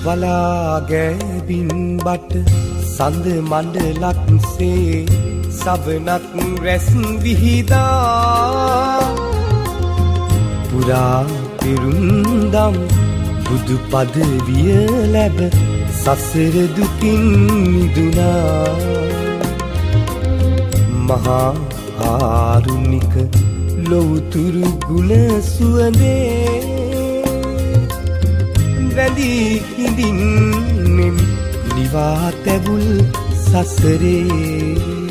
වලාගැබින් බට සඳ මණ්ඩලක්සේ සවනක් රැස් විහිදා පුරා පිරුන්දම් බුදු පදවිය ලැබ සසර දුකින් මිදුනා මහා ආරුණික ලොවුතුරු ගුණ සුවඳේ වැඳී හිඳින්නෙම් නිවා තැබුල් සසරේ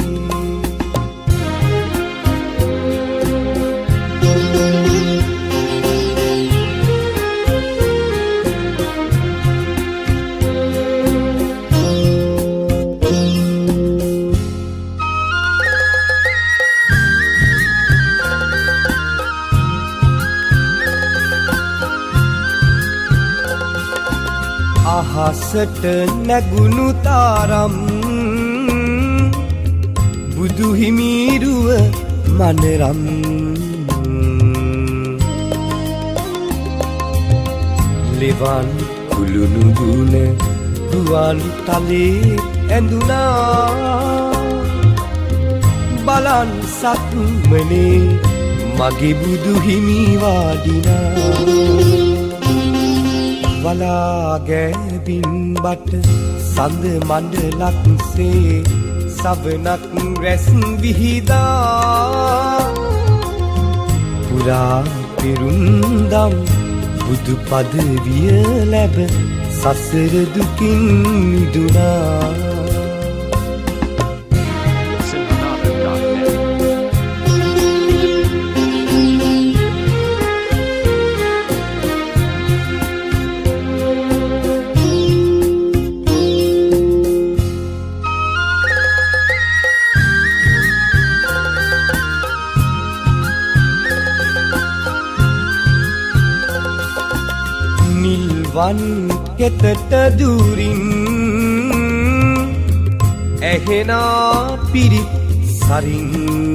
අහසට නැගුණු තාරම් බුදු හිමිරුව මනරම් ලෙවන් කුළුණු දුන ගුවන් තලේ ඇඳුනා බලන් සක්මනේ මගේ බුදු හිමි වාඩිනා වලාගැබින් බට සඳ මණ්ඩලක්සේ සවනක් රැස් විහිදා පුරා පිරුන්දම් බුදු පදවිය ලැබ සසර දුකින් මිදුනා වන් කෙතට දුරින් ඇහෙනා පිරිත් සරින්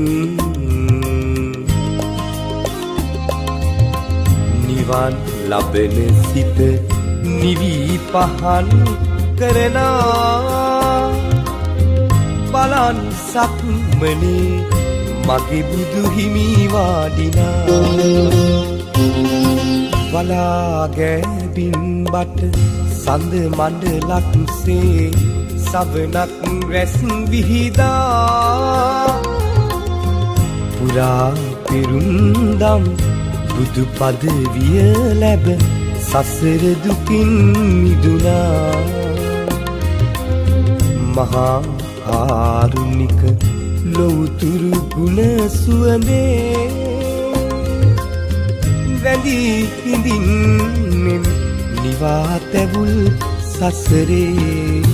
නිවන් ලබන සිත නිවී පහන් කරනා බලන් සක්මනේ මගේ බුදු හිමි වාඩිනා වලාගැබින් බට සඳ මණ්ඩලක්සේ සවනක් රැස් විහිදා පුරා පිරුන්දම් බුදු පදවිය ලැබ සසර දුකින් මිදුනා මහා ආරුණික ලොවුතුරු ගුණ සුවඳේ වැඳී හිඳින්නෙම් නිවා තැබුල් සසරේ